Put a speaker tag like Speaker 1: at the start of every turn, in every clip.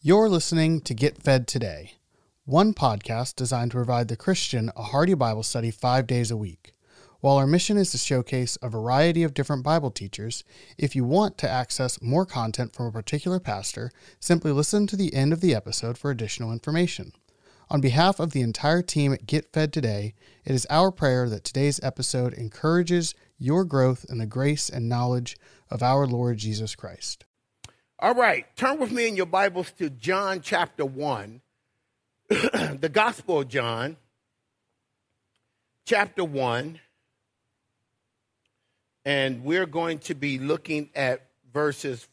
Speaker 1: You're listening to Get Fed Today, one podcast designed to provide the Christian a hearty Bible study 5 days a week. While our mission is to showcase a variety of different Bible teachers, if you want to access more content from a particular pastor, simply listen to the end of the episode for additional information. On behalf of the entire team at Get Fed Today, it is our prayer that today's episode encourages your growth in the grace and knowledge of our Lord Jesus Christ.
Speaker 2: All right, turn with me in your Bibles to John chapter 1, the Gospel of John, chapter 1, and we're going to be looking at verses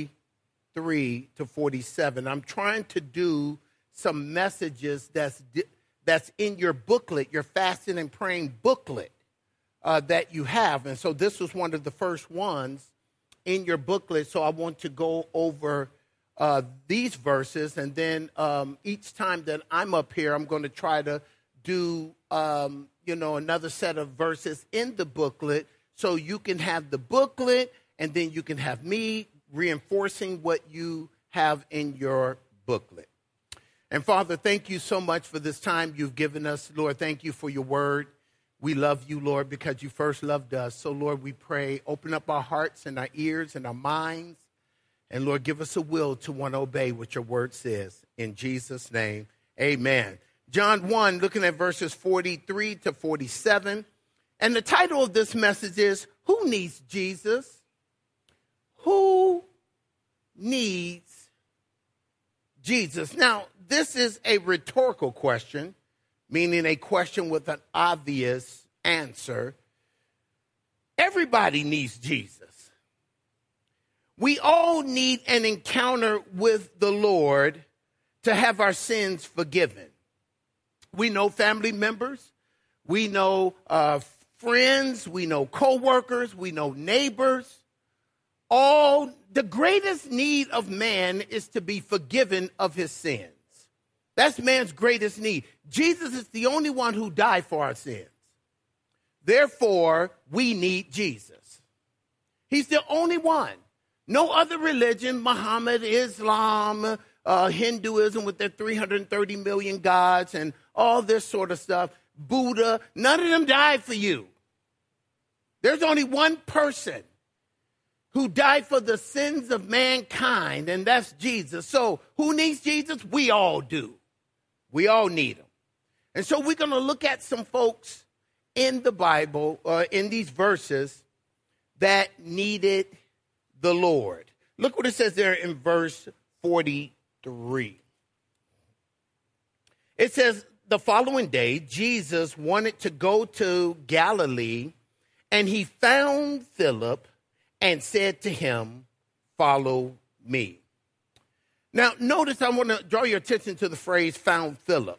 Speaker 2: 43 to 47. I'm trying to do some messages that's in your booklet, your fasting and praying booklet that you have, and so this was one of the first ones in your booklet, so I want to go over these verses, and then each time that I'm up here, I'm going to try to do, another set of verses in the booklet, so you can have the booklet, and then you can have me reinforcing what you have in your booklet. And Father, thank you so much for this time you've given us. Lord, thank you for your word. We love you, Lord, because you first loved us. So, Lord, we pray, open up our hearts and our ears and our minds. And, Lord, give us a will to want to obey what your word says. In Jesus' name, amen. John 1, looking at verses 43 to 47. And the title of this message is, Who Needs Jesus? Who needs Jesus? Now, this is a rhetorical question, meaning a question with an obvious answer. Everybody needs Jesus. We all need an encounter with the Lord to have our sins forgiven. We know family members, we know friends, we know co-workers, we know neighbors. All the greatest need of man is to be forgiven of his sins. That's man's greatest need. Jesus is the only one who died for our sins. Therefore, we need Jesus. He's the only one. No other religion, Muhammad, Islam, Hinduism with their 330 million gods and all this sort of stuff, Buddha, none of them died for you. There's only one person who died for the sins of mankind, and that's Jesus. So who needs Jesus? We all do. We all need him. And so we're going to look at some folks in the Bible, in these verses, that needed the Lord. Look what it says there in verse 43. It says, the following day, Jesus wanted to go to Galilee, and he found Philip and said to him, follow me. Now, notice I want to draw your attention to the phrase, found Philip.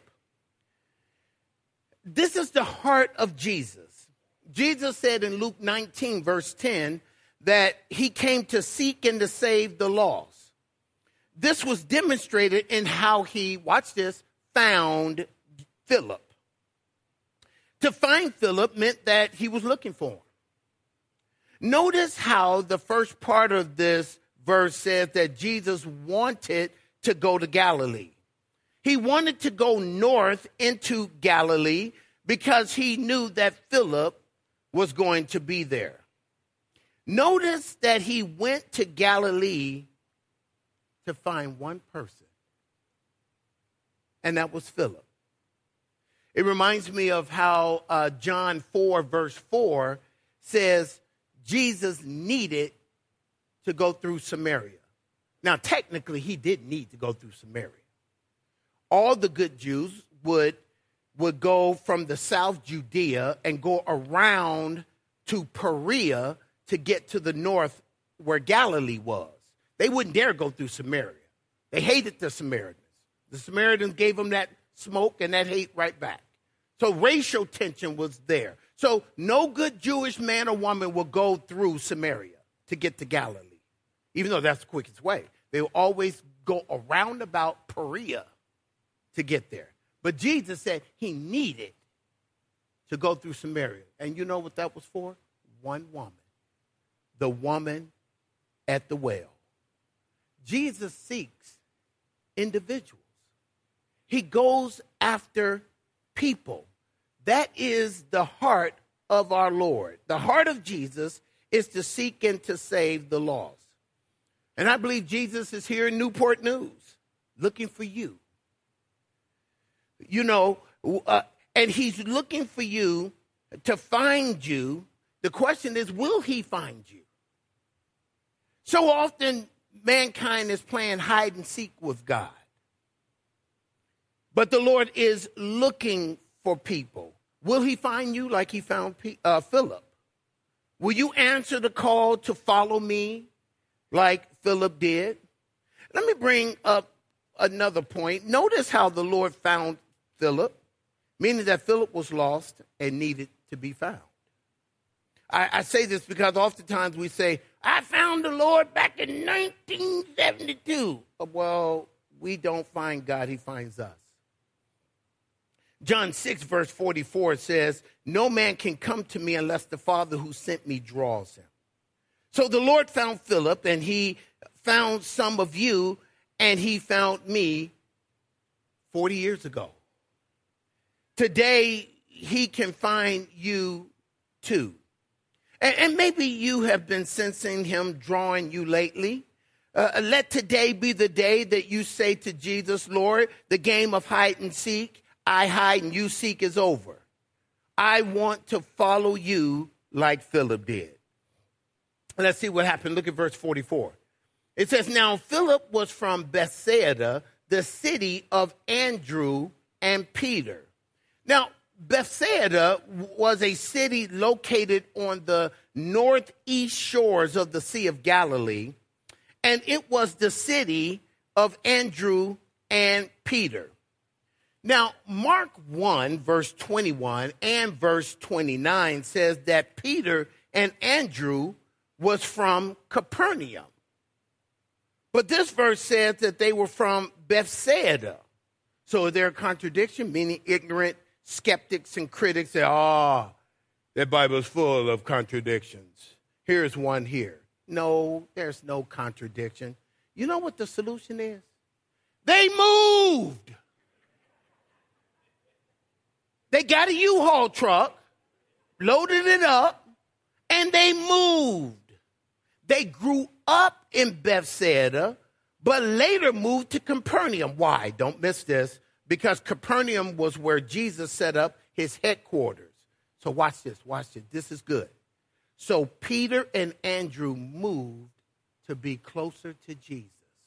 Speaker 2: This is the heart of Jesus. Jesus said in Luke 19, verse 10, that he came to seek and to save the lost. This was demonstrated in how he, watch this, found Philip. To find Philip meant that he was looking for him. Notice how the first part of this verse says that Jesus wanted to go to Galilee. He wanted to go north into Galilee because he knew that Philip was going to be there. Notice that he went to Galilee to find one person, and that was Philip. It reminds me of how John 4, verse 4 says Jesus needed to go through Samaria. Now, technically, he didn't need to go through Samaria. All the good Jews would go from the South Judea and go around to Perea to get to the north where Galilee was. They wouldn't dare go through Samaria. They hated the Samaritans. The Samaritans gave them that smoke and that hate right back. So racial tension was there. So no good Jewish man or woman will go through Samaria to get to Galilee, even though that's the quickest way. They will always go around about Perea to get there. But Jesus said he needed to go through Samaria. And you know what that was for? One woman. The woman at the well. Jesus seeks individuals. He goes after people. That is the heart of our Lord. The heart of Jesus is to seek and to save the lost. And I believe Jesus is here in Newport News looking for you. And he's looking for you to find you. The question is, will he find you? So often, mankind is playing hide and seek with God. But the Lord is looking for people. Will he find you like he found Philip? Will you answer the call to follow me like Philip did? Let me bring up another point. Notice how the Lord found Philip, meaning that Philip was lost and needed to be found. I say this because oftentimes we say, I found the Lord back in 1972. Well, we don't find God, he finds us. John 6, verse 44 says, no man can come to me unless the Father who sent me draws him. So the Lord found Philip, and he found some of you, and he found me 40 years ago. Today, he can find you too. And maybe you have been sensing him drawing you lately. Let today be the day that you say to Jesus, Lord, the game of hide and seek, I hide and you seek is over. I want to follow you like Philip did. Let's see what happened. Look at verse 44. It says, now Philip was from Bethsaida, the city of Andrew and Peter. Now, Bethsaida was a city located on the northeast shores of the Sea of Galilee, and it was the city of Andrew and Peter. Now, Mark 1, verse 21 and verse 29 says that Peter and Andrew was from Capernaum. But this verse says that they were from Bethsaida. So is there a contradiction, meaning ignorant skeptics and critics say, that Bible is full of contradictions. Here's one here. No, there's no contradiction. You know what the solution is? They moved. They got a U-Haul truck, loaded it up, and they moved. They grew up in Bethsaida, but later moved to Capernaum. Why? Don't miss this. Because Capernaum was where Jesus set up his headquarters. So watch this. This is good. So Peter and Andrew moved to be closer to Jesus.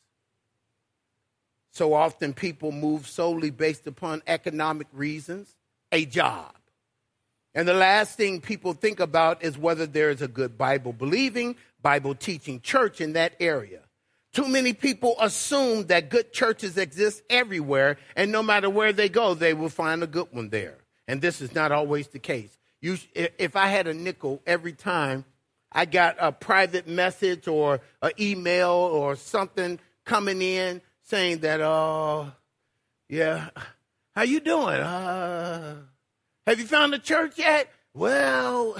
Speaker 2: So often people move solely based upon economic reasons, a job. And the last thing people think about is whether there is a good Bible-believing, Bible-teaching church in that area. Too many people assume that good churches exist everywhere, and no matter where they go, they will find a good one there. And this is not always the case. If I had a nickel every time I got a private message or an email or something coming in saying that, yeah, how you doing? Have you found a church yet? Well,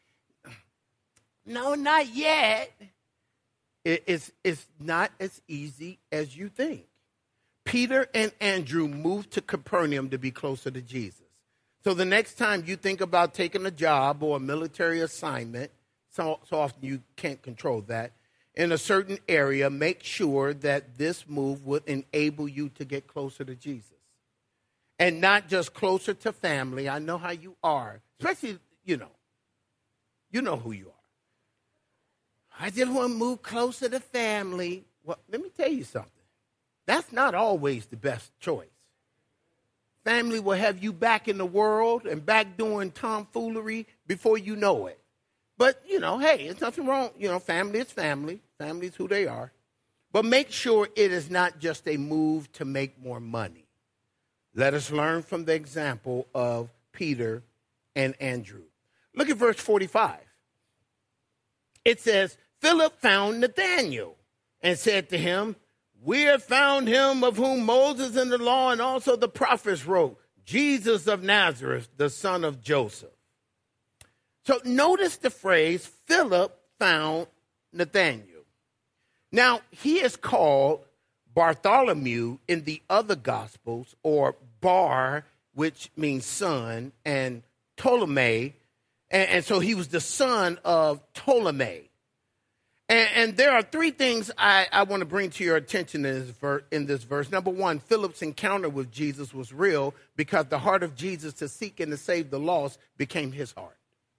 Speaker 2: no, not yet. It's not as easy as you think. Peter and Andrew moved to Capernaum to be closer to Jesus. So the next time you think about taking a job or a military assignment, so often you can't control that, in a certain area, make sure that this move will enable you to get closer to Jesus. And not just closer to family. I know how you are. Especially, you know who you are. I just want to move closer to family. Well, let me tell you something. That's not always the best choice. Family will have you back in the world and back doing tomfoolery before you know it. But, hey, there's nothing wrong. Family is family. Family is who they are. But make sure it is not just a move to make more money. Let us learn from the example of Peter and Andrew. Look at verse 45. It says, Philip found Nathanael and said to him, we have found him of whom Moses in the law and also the prophets wrote, Jesus of Nazareth, the son of Joseph. So notice the phrase, Philip found Nathanael. Now, he is called Bartholomew in the other Gospels, or Bar, which means son, and Ptolemy. And so he was the son of Ptolemy. And there are three things I want to bring to your attention in this verse. Number one, Philip's encounter with Jesus was real because the heart of Jesus to seek and to save the lost became his heart.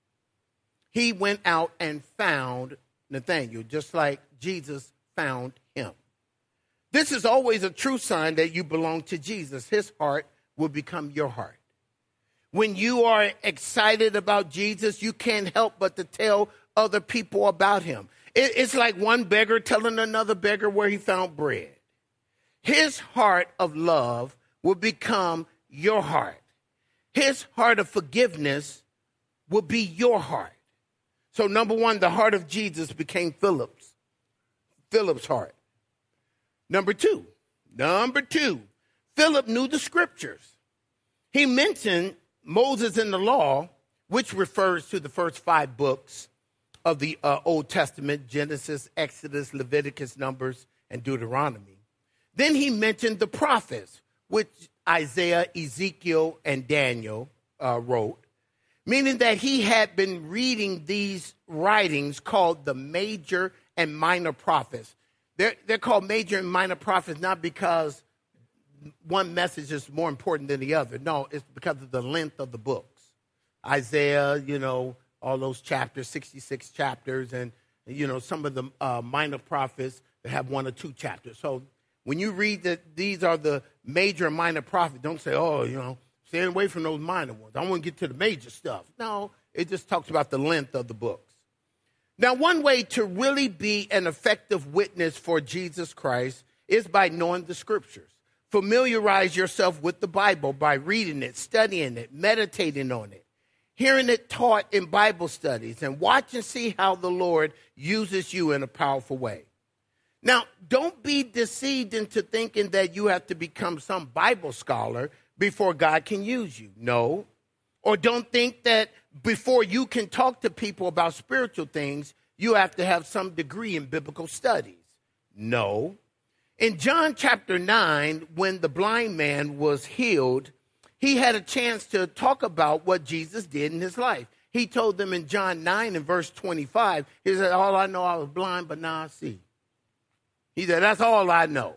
Speaker 2: He went out and found Nathanael, just like Jesus found him. This is always a true sign that you belong to Jesus. His heart will become your heart. When you are excited about Jesus, you can't help but to tell other people about him. It's like one beggar telling another beggar where he found bread. His heart of love will become your heart. His heart of forgiveness will be your heart. So number one, the heart of Jesus became Philip's heart. Number two, Philip knew the scriptures. He mentioned Moses in the law, which refers to the first 5 books of the Old Testament: Genesis, Exodus, Leviticus, Numbers, and Deuteronomy. Then he mentioned the prophets, which Isaiah, Ezekiel, and Daniel wrote, meaning that he had been reading these writings called the major and minor prophets. They're called major and minor prophets not because one message is more important than the other. No, it's because of the length of the books. Isaiah, all those chapters, 66 chapters, and, some of the minor prophets that have 1 or 2 chapters. So when you read that these are the major and minor prophets, don't say, stay away from those minor ones. I want to get to the major stuff. No, it just talks about the length of the books. Now, one way to really be an effective witness for Jesus Christ is by knowing the scriptures. Familiarize yourself with the Bible by reading it, studying it, meditating on it, hearing it taught in Bible studies, and watch and see how the Lord uses you in a powerful way. Now, don't be deceived into thinking that you have to become some Bible scholar before God can use you. No. Or don't think that before you can talk to people about spiritual things, you have to have some degree in biblical studies. No. In John chapter 9, when the blind man was healed, he had a chance to talk about what Jesus did in his life. He told them in John 9 and verse 25, he said, all I know, I was blind, but now I see. He said, that's all I know.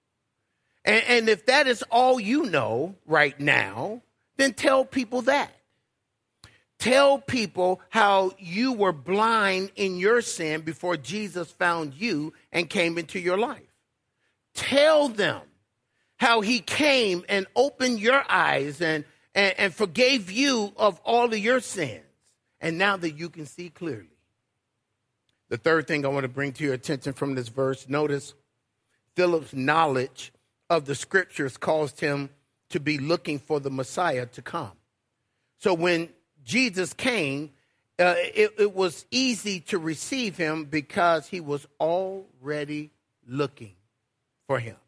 Speaker 2: And if that is all you know right now, then tell people that. Tell people how you were blind in your sin before Jesus found you and came into your life. Tell them how he came and opened your eyes and forgave you of all of your sins. And now that you can see clearly. The third thing I want to bring to your attention from this verse, notice Philip's knowledge of the scriptures caused him to be looking for the Messiah to come. So when Jesus came, it was easy to receive him because he was already looking for him.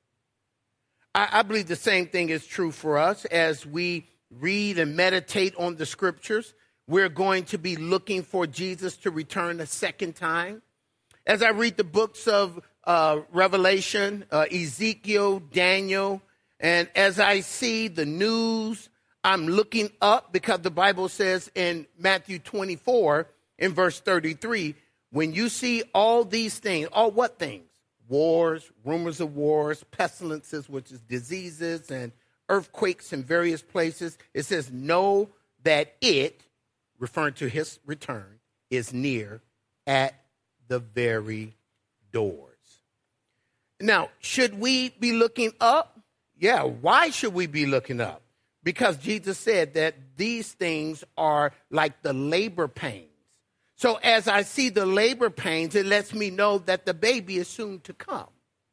Speaker 2: I believe the same thing is true for us as we read and meditate on the scriptures. We're going to be looking for Jesus to return a second time. As I read the books of Revelation, Ezekiel, Daniel, and as I see the news, I'm looking up because the Bible says in Matthew 24, in verse 33, when you see all these things, all what things? Wars, rumors of wars, pestilences, which is diseases, and earthquakes in various places. It says, know that it, referring to his return, is near at the very doors. Now, should we be looking up? Yeah, why should we be looking up? Because Jesus said that these things are like the labor pains. So as I see the labor pains, it lets me know that the baby is soon to come.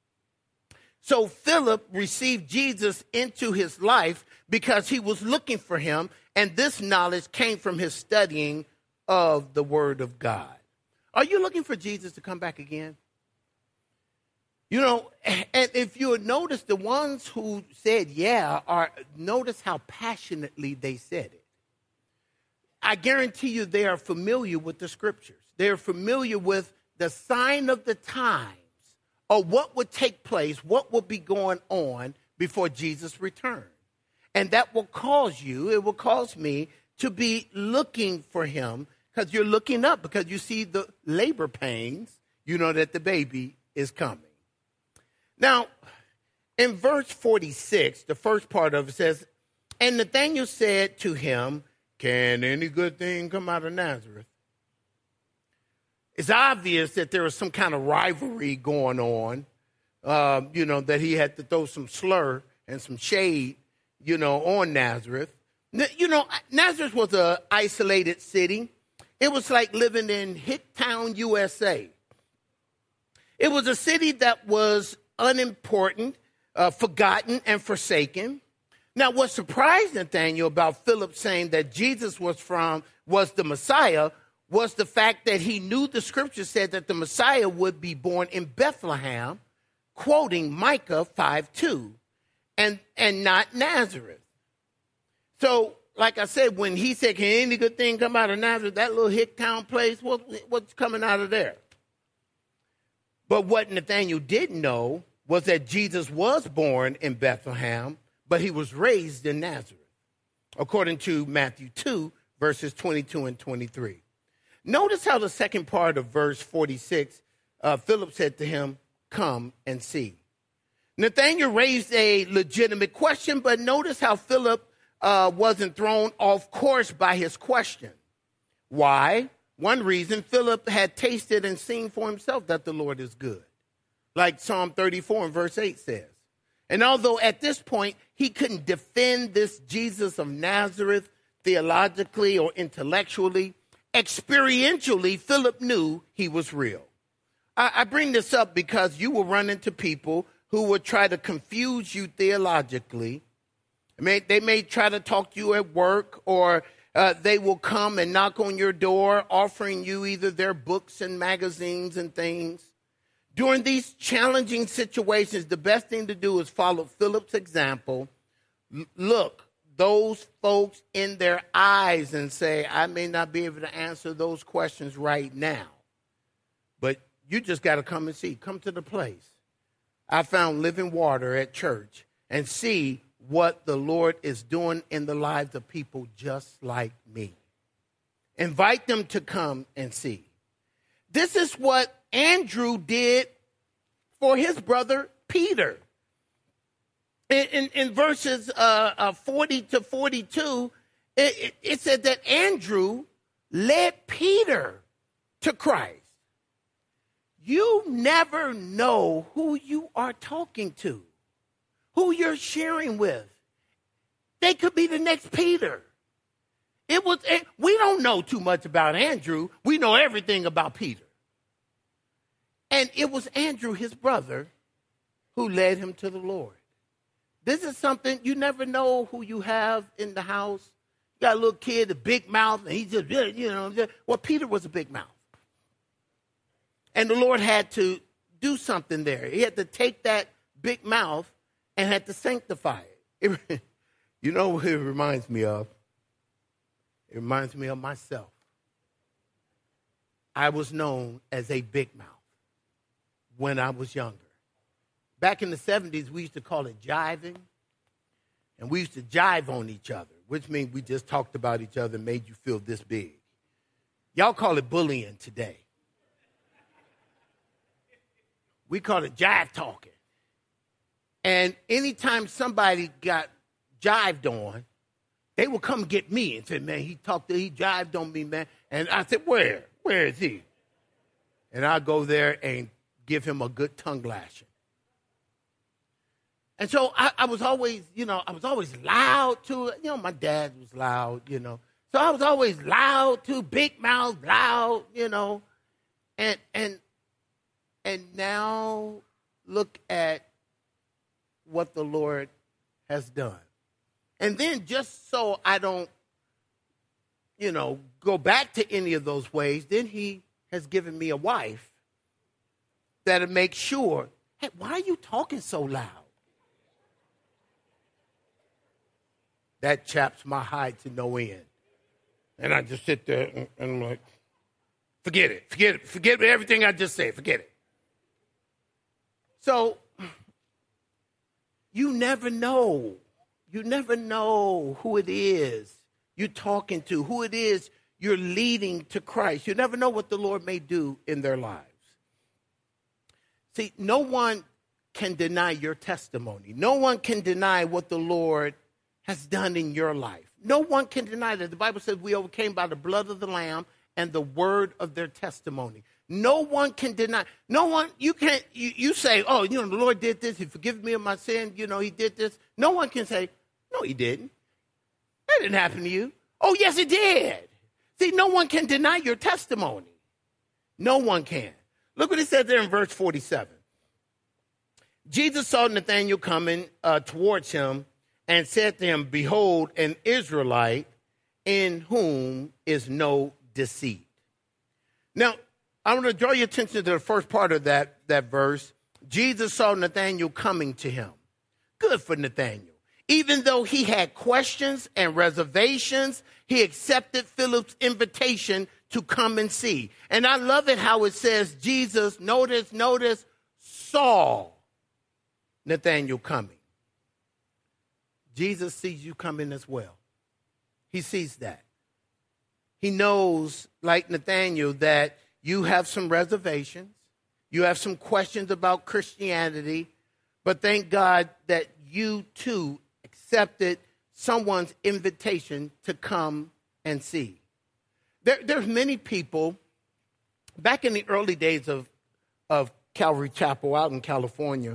Speaker 2: So Philip received Jesus into his life because he was looking for him, and this knowledge came from his studying of the Word of God. Are you looking for Jesus to come back again? And if you notice, the ones who said notice how passionately they said it. I guarantee you they are familiar with the scriptures. They're familiar with the sign of the times or what would take place, what would be going on before Jesus returned. And that will cause you, it will cause me to be looking for him, because you're looking up because you see the labor pains, you know that the baby is coming. Now, in verse 46, the first part of it says, and Nathanael said to him, can any good thing come out of Nazareth? It's obvious that there was some kind of rivalry going on, that he had to throw some slur and some shade, on Nazareth. Nazareth was an isolated city. It was like living in Hicktown, USA. It was a city that was unimportant, forgotten, and forsaken. Now, what surprised Nathanael about Philip saying that Jesus was the Messiah was the fact that he knew the scripture said that the Messiah would be born in Bethlehem, quoting Micah 5:2, and not Nazareth. So, like I said, when he said, can any good thing come out of Nazareth, that little Hicktown place, what's coming out of there? But what Nathanael didn't know was that Jesus was born in Bethlehem, but he was raised in Nazareth, according to Matthew 2, verses 22 and 23. Notice how the second part of verse 46, Philip said to him, come and see. Nathanael raised a legitimate question, but notice how Philip wasn't thrown off course by his question. Why? One reason, Philip had tasted and seen for himself that the Lord is good, like Psalm 34 and verse 8 says. And although at this point he couldn't defend this Jesus of Nazareth theologically or intellectually, experientially, Philip knew he was real. I bring this up because you will run into people who will try to confuse you theologically. They may try to talk to you at work, or they will come and knock on your door offering you either their books and magazines and things. During these challenging situations, the best thing to do is follow Philip's example. Look those folks in their eyes and say, I may not be able to answer those questions right now, but you just got to come and see. Come to the place. I found living water at church, and see what the Lord is doing in the lives of people just like me. Invite them to come and see. This is what Andrew did for his brother Peter. In verses 40 to 42, it said that Andrew led Peter to Christ. You never know who you are talking to, who you're sharing with. They could be the next Peter. We don't know too much about Andrew. We know everything about Peter. And it was Andrew, his brother, who led him to the Lord. This is something, you never know who you have in the house. You got a little kid, a big mouth, and he just, well, Peter was a big mouth. And the Lord had to do something there. He had to take that big mouth and had to sanctify it. You know what it reminds me of? It reminds me of myself. I was known as a big mouth when I was younger. Back in the 70s, we used to call it jiving, and we used to jive on each other, which means we just talked about each other and made you feel this big. Y'all call it bullying today. We call it jive talking. And anytime somebody got jived on, they would come get me and say, man, he jived on me, man. And I said, where? Where is he? And I go there and give him a good tongue lashing. And so I was always, I was always loud too. My dad was loud, So I was always loud too, big mouth, loud, And now look at what the Lord has done. And then just so I don't, go back to any of those ways, then he has given me a wife that'll make sure, hey, why are you talking so loud? That chaps my hide to no end. And I just sit there and I'm like, forget everything I just said, forget it. So you never know. You never know who it is you're talking to, who it is you're leading to Christ. You never know what the Lord may do in their lives. See, no one can deny your testimony. No one can deny what the Lord has done in your life. No one can deny that. The Bible says we overcame by the blood of the Lamb and the word of their testimony. No one can deny. No one, you can't, you say, oh, the Lord did this. He forgives me of my sin. He did this. No one can say, no, he didn't. That didn't happen to you. Oh, yes, it did. See, no one can deny your testimony. No one can. Look what it says there in verse 47. Jesus saw Nathanael coming towards him and said to him, behold, an Israelite in whom is no deceit. Now, I want to draw your attention to the first part of that verse. Jesus saw Nathanael coming to him. Good for Nathanael. Even though he had questions and reservations, he accepted Philip's invitation to come and see. And I love it how it says Jesus, notice, saw Nathanael coming. Jesus sees you coming as well. He sees that. He knows, like Nathanael, that you have some reservations. You have some questions about Christianity. But thank God that you too accepted someone's invitation to come and see. There's many people, back in the early days of Calvary Chapel out in California,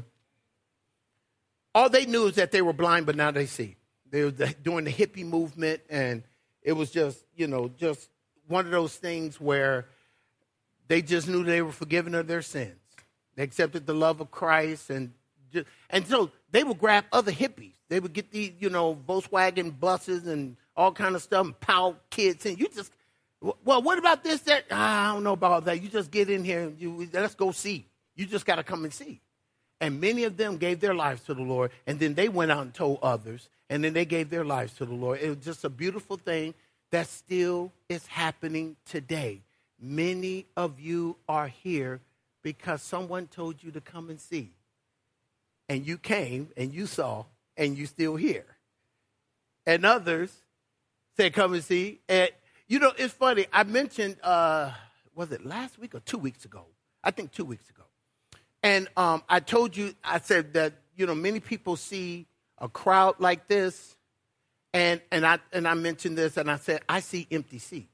Speaker 2: all they knew is that they were blind, but now they see. They were doing the hippie movement, and it was just one of those things where they just knew they were forgiven of their sins. They accepted the love of Christ, and so they would grab other hippies. They would get these, Volkswagen buses and all kind of stuff and pile kids in. Well, what about this, that? I don't know about all that. You just get in here and let's go see. You just got to come and see. And many of them gave their lives to the Lord, and then they went out and told others, and then they gave their lives to the Lord. It was just a beautiful thing that still is happening today. Many of you are here because someone told you to come and see. And you came, and you saw, and you still here. And others said, come and see. And, it's funny. I mentioned, was it last week or 2 weeks ago? I think 2 weeks ago. And I told you, I said that, many people see a crowd like this. And I mentioned this, and I said, I see empty seats.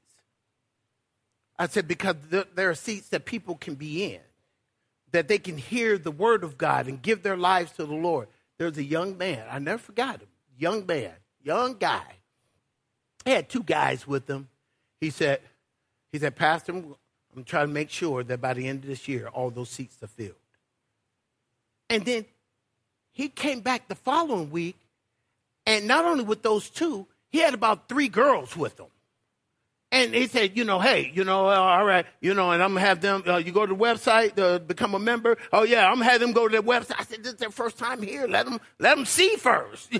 Speaker 2: I said, because there are seats that people can be in, that they can hear the word of God and give their lives to the Lord. There's a young man. I never forgot him. Young man, young guy. He had two guys with him. He said, Pastor, I'm trying to make sure that by the end of this year, all those seats are filled. And then he came back the following week, and not only with those two, he had about 3 girls with him. And he said, hey, all right, and I'm going to have them, you go to the website, become a member. Oh, yeah, I'm going to have them go to the website. I said, this is their first time here. Let them see first,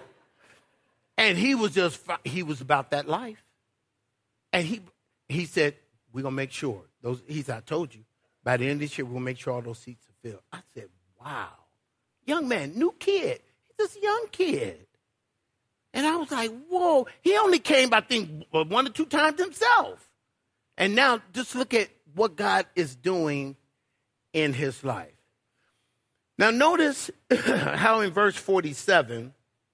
Speaker 2: And he was about that life. And he said, we're going to make sure. I told you, by the end of this year, we're going to make sure all those seats are filled. I said, wow. Young man, new kid. He's just a young kid. And I was like, whoa. He only came, I think, 1 or 2 times himself. And now just look at what God is doing in his life. Now notice how in verse 47,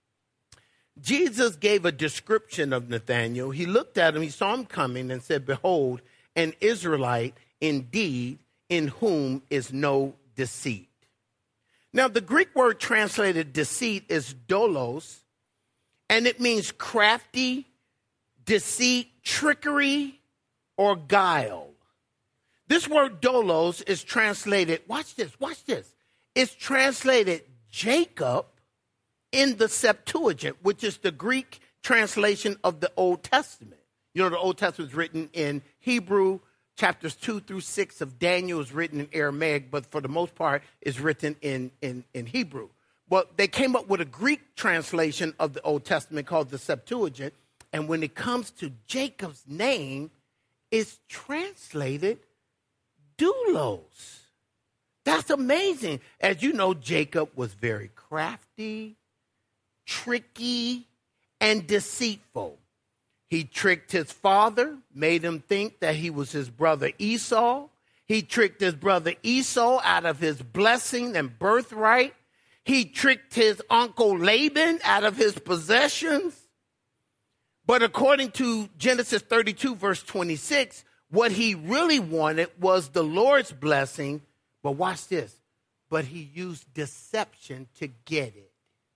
Speaker 2: Jesus gave a description of Nathanael. He looked at him, he saw him coming and said, behold, an Israelite indeed in whom is no deceit. Now the Greek word translated deceit is doulos, and it means crafty, deceit, trickery, or guile. This word doulos is translated, watch this. It's translated Jacob in the Septuagint, which is the Greek translation of the Old Testament. The Old Testament is written in Hebrew. Chapters 2 through 6 of Daniel is written in Aramaic, but for the most part is written in Hebrew. Well, they came up with a Greek translation of the Old Testament called the Septuagint, and when it comes to Jacob's name, it's translated doulos. That's amazing. As you know, Jacob was very crafty, tricky, and deceitful. He tricked his father, made him think that he was his brother Esau. He tricked his brother Esau out of his blessing and birthright. He tricked his uncle Laban out of his possessions. But according to Genesis 32, verse 26, what he really wanted was the Lord's blessing. But watch this. But he used deception to get it.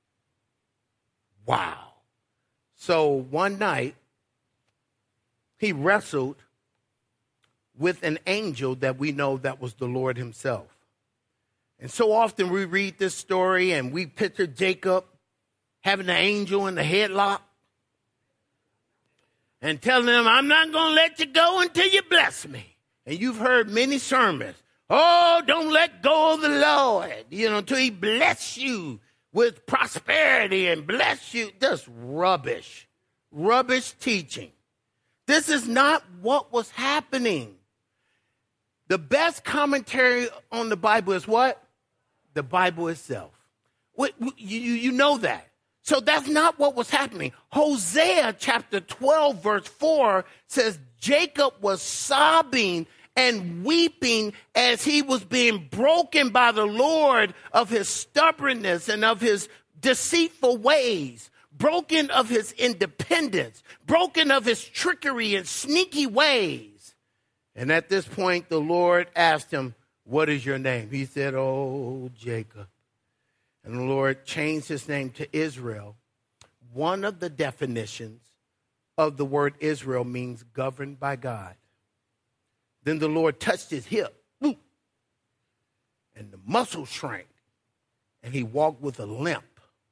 Speaker 2: Wow. So one night, he wrestled with an angel that we know that was the Lord himself. And so often we read this story and we picture Jacob having the angel in the headlock and telling him, I'm not going to let you go until you bless me. And you've heard many sermons. Oh, don't let go of the Lord, until he bless you with prosperity and bless you. Just rubbish teaching. This is not what was happening. The best commentary on the Bible is what? The Bible itself. You know that. So that's not what was happening. Hosea chapter 12, verse 4 says Jacob was sobbing and weeping as he was being broken by the Lord of his stubbornness and of his deceitful ways, broken of his independence, broken of his trickery and sneaky ways. And at this point, the Lord asked him, what is your name? He said, oh, Jacob. And the Lord changed his name to Israel. One of the definitions of the word Israel means governed by God. Then the Lord touched his hip, and the muscle shrank, and he walked with a limp.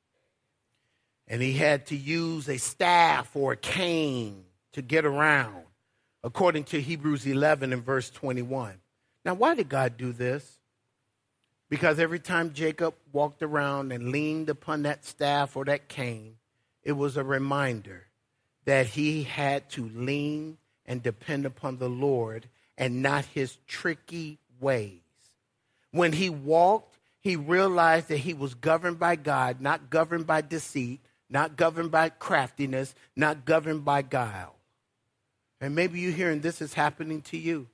Speaker 2: And he had to use a staff or a cane to get around, according to Hebrews 11 and verse 21. Now, why did God do this? Because every time Jacob walked around and leaned upon that staff or that cane, it was a reminder that he had to lean and depend upon the Lord and not his tricky ways. When he walked, he realized that he was governed by God, not governed by deceit, not governed by craftiness, not governed by guile. And maybe you're hearing this is happening to you.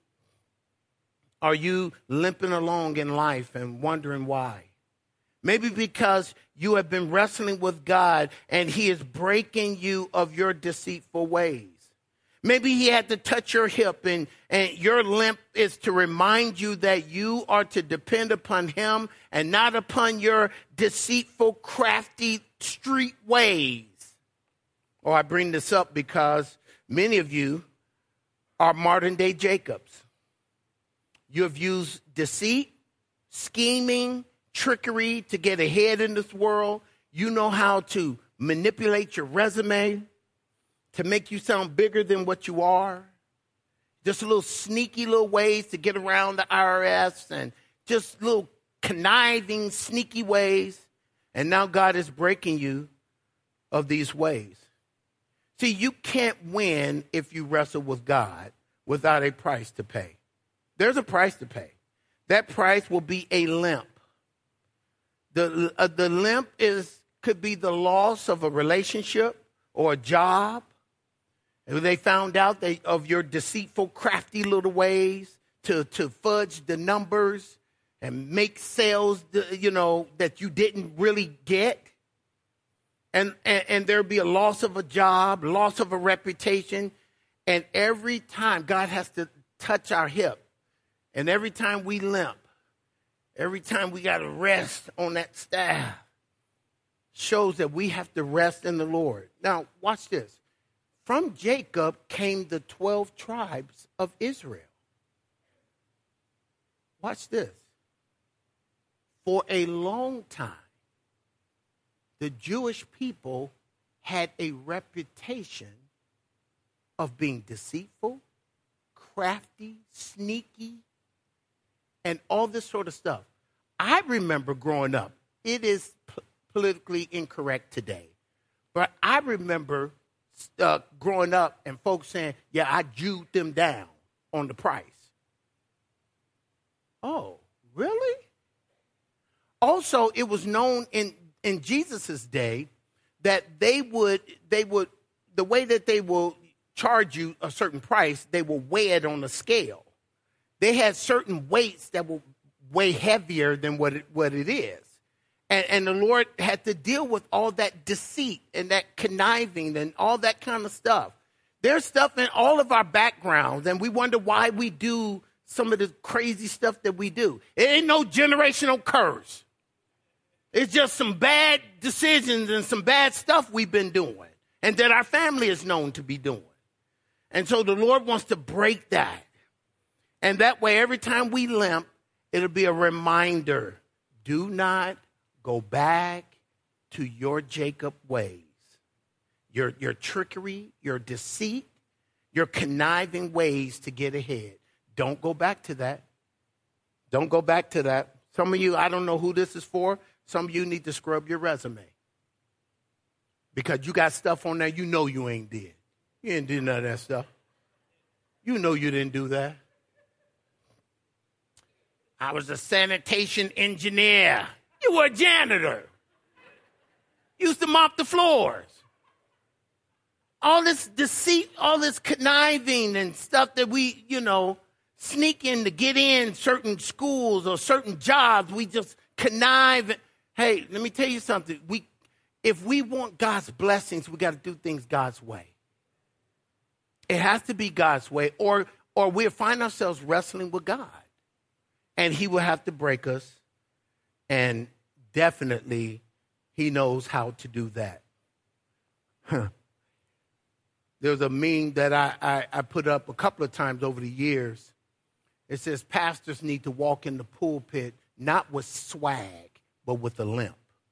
Speaker 2: Are you limping along in life and wondering why? Maybe because you have been wrestling with God and he is breaking you of your deceitful ways. Maybe he had to touch your hip and your limp is to remind you that you are to depend upon him and not upon your deceitful, crafty street ways. Oh, I bring this up because many of you are modern day Jacobs. You have used deceit, scheming, trickery to get ahead in this world. You know how to manipulate your resume to make you sound bigger than what you are. Just little sneaky little ways to get around the IRS and just little conniving, sneaky ways. And now God is breaking you of these ways. See, you can't win if you wrestle with God without a price to pay. There's a price to pay. That price will be a limp. The limp could be the loss of a relationship or a job. If they found out of your deceitful, crafty little ways to fudge the numbers and make sales, that you didn't really get. And there'll be a loss of a job, loss of a reputation. And every time God has to touch our hip, and every time we limp, every time we got to rest on that staff, shows that we have to rest in the Lord. Now, watch this. From Jacob came the 12 tribes of Israel. Watch this. For a long time, the Jewish people had a reputation of being deceitful, crafty, sneaky, and all this sort of stuff. I remember growing up. It is politically incorrect today. But I remember growing up and folks saying, yeah, I Jewed them down on the price. Oh, really? Also, it was known in Jesus' day that they would, the way that they will charge you a certain price, they will weigh it on a scale. They had certain weights that will weigh heavier than what it is. And the Lord had to deal with all that deceit and that conniving and all that kind of stuff. There's stuff in all of our backgrounds, and we wonder why we do some of the crazy stuff that we do. It ain't no generational curse. It's just some bad decisions and some bad stuff we've been doing and that our family is known to be doing. And so the Lord wants to break that. And that way, every time we limp, it'll be a reminder. Do not go back to your Jacob ways. Your trickery, your deceit, your conniving ways to get ahead. Don't go back to that. Don't go back to that. Some of you, I don't know who this is for. Some of you need to scrub your resume. Because you got stuff on there you know you ain't did. You didn't do none of that stuff. You know you didn't do that. I was a sanitation engineer. You were a janitor. Used to mop the floors. All this deceit, all this conniving and stuff that we, sneak in to get in certain schools or certain jobs. We just connive. Hey, let me tell you something. If we want God's blessings, we got to do things God's way. It has to be God's way, or we'll find ourselves wrestling with God. And he will have to break us. And definitely, he knows how to do that. There's a meme that I put up a couple of times over the years. It says, pastors need to walk in the pulpit, not with swag, but with a limp.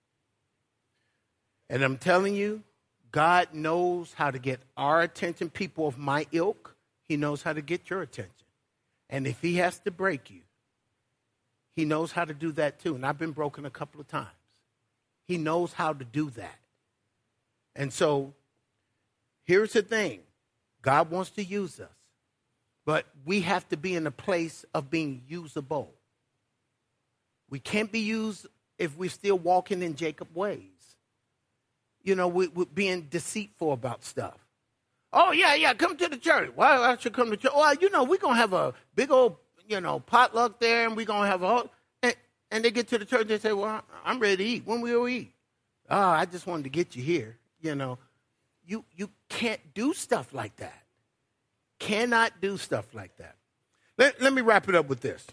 Speaker 2: And I'm telling you, God knows how to get our attention, people of my ilk. He knows how to get your attention. And if he has to break you, he knows how to do that too. And I've been broken a couple of times. He knows how to do that. And so here's the thing. God wants to use us. But we have to be in a place of being usable. We can't be used if we're still walking in Jacob ways. We're being deceitful about stuff. Oh, yeah, come to the church. Why I should come to church? Well, we're going to have a big old, potluck there, and we're going to have a whole... And they get to the church and they say, well, I'm ready to eat. When will we eat? Oh, I just wanted to get you here. You can't do stuff like that. Cannot do stuff like that. Let me wrap it up with this.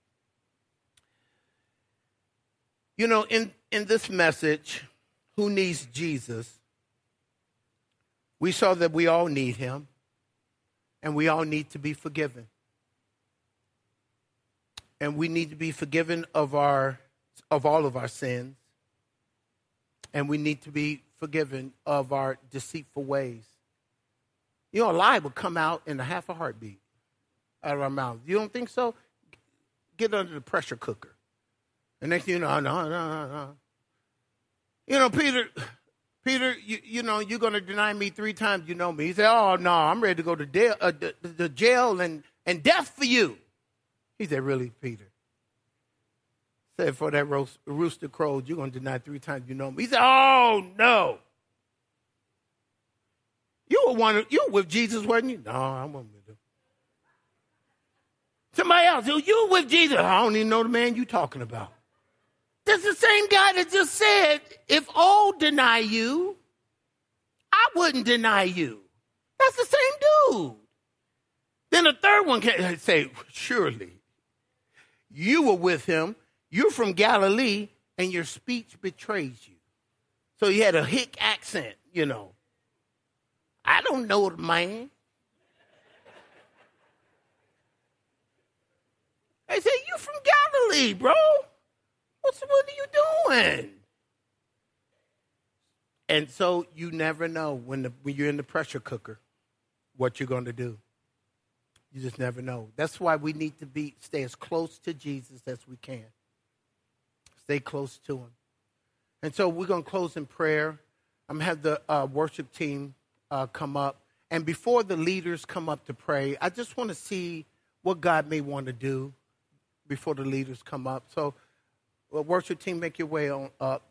Speaker 2: In this message, who needs Jesus? We saw that we all need him, and we all need to be forgiven. And we need to be forgiven of all of our sins. And we need to be forgiven of our deceitful ways. A lie will come out in a half a heartbeat out of our mouth. You don't think so? Get under the pressure cooker. And next thing you know, no. Peter, you're going to deny me 3 times. You know me. He said, oh, no, I'm ready to go to jail and death for you. He said, really, Peter? Said, for that rooster crowed, you're going to deny 3 times you know me. He said, oh, no. You were with Jesus, wasn't you? No, I wasn't with him. Somebody else, you were with Jesus. I don't even know the man you're talking about. That's the same guy that just said, if all deny you, I wouldn't deny you. That's the same dude. Then a third one can say, surely. You were with him. You're from Galilee, and your speech betrays you. So he had a hick accent, I don't know the man. I said, you from Galilee, bro. What are you doing? And so you never know when you're in the pressure cooker what you're going to do. You just never know. That's why we need to stay as close to Jesus as we can. Stay close to him. And so we're going to close in prayer. I'm going to have the worship team come up. And before the leaders come up to pray, I just want to see what God may want to do before the leaders come up. So Well, worship team, make your way on up.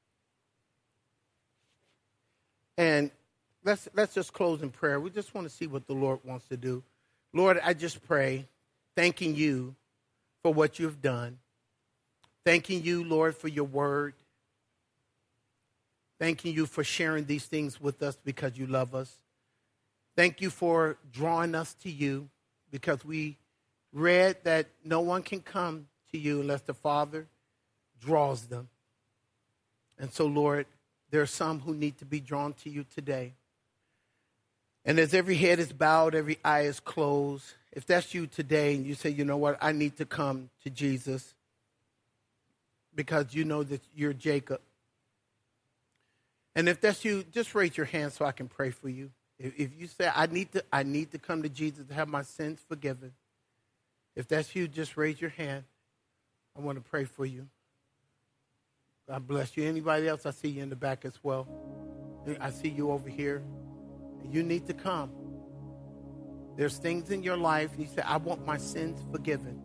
Speaker 2: And let's just close in prayer. We just want to see what the Lord wants to do. Lord, I just pray, thanking you for what you've done. Thanking you, Lord, for your word. Thanking you for sharing these things with us because you love us. Thank you for drawing us to you because we read that no one can come to you unless the Father draws them. And so, Lord, there are some who need to be drawn to you today. And as every head is bowed, every eye is closed, if that's you today and you say, you know what, I need to come to Jesus because you know that you're Jacob. And if that's you, just raise your hand so I can pray for you. If you say, I need to come to Jesus to have my sins forgiven. If that's you, just raise your hand. I want to pray for you. God bless you. Anybody else? I see you in the back as well. I see you over here. You need to come. There's things in your life, and you say, I want my sins forgiven.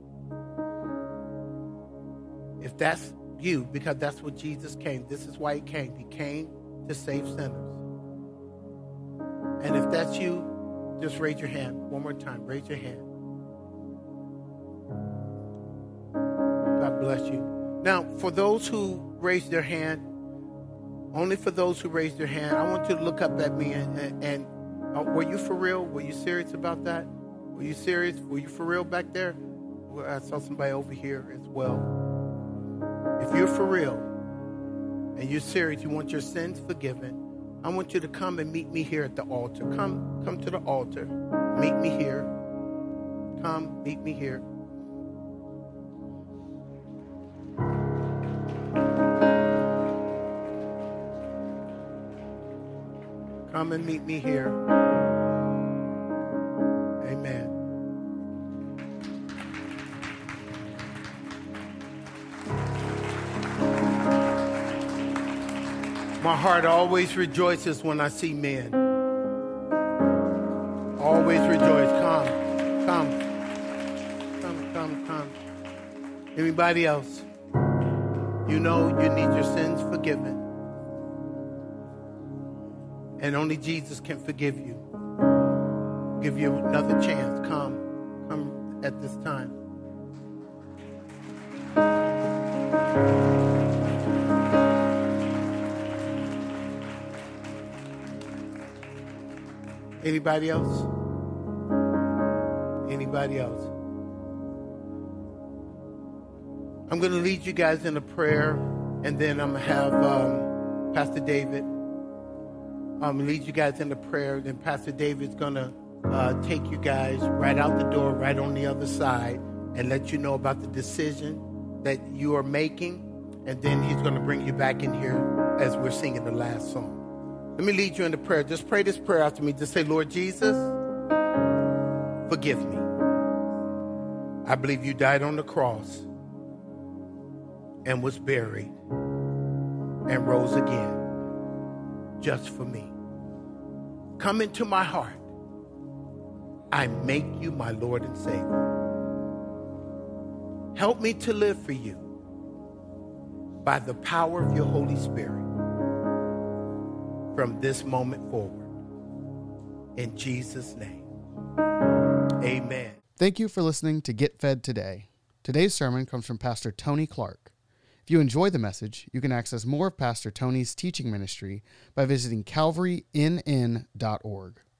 Speaker 2: If that's you, because that's what Jesus came. This is why he came. He came to save sinners. And if that's you, just raise your hand. One more time. Raise your hand. God bless you. Now, for those who raised their hand, only for those who raised their hand, I want you to look up at me and were you for real? Were you serious about that? Were you serious? Were you for real back there? I saw somebody over here as well. If you're for real and you're serious, you want your sins forgiven, I want you to come and meet me here at the altar. Come to the altar. Meet me here. Come, meet me here. Come and meet me here. Amen. My heart always rejoices when I see men. Always rejoice. Come. Anybody else? You know you need your sins forgiven. And only Jesus can forgive you. Give you another chance. Come at this time. Anybody else? Anybody else? I'm going to lead you guys in a prayer, and then I'm going to have Pastor David. I'm going to lead you guys in a prayer, then Pastor David's going to take you guys right out the door, right on the other side, and let you know about the decision that you are making, and then he's going to bring you back in here as we're singing the last song. Let me lead you into prayer. Just pray this prayer after me. Just say, Lord Jesus, forgive me. I believe you died on the cross and was buried and rose again just for me. Come into my heart. I make you my Lord and Savior. Help me to live for you by the power of your Holy Spirit from this moment forward. In Jesus' name, amen.
Speaker 1: Thank you for listening to Get Fed Today. Today's sermon comes from Pastor Tony Clark. If you enjoy the message, you can access more of Pastor Tony's teaching ministry by visiting calvarynn.org.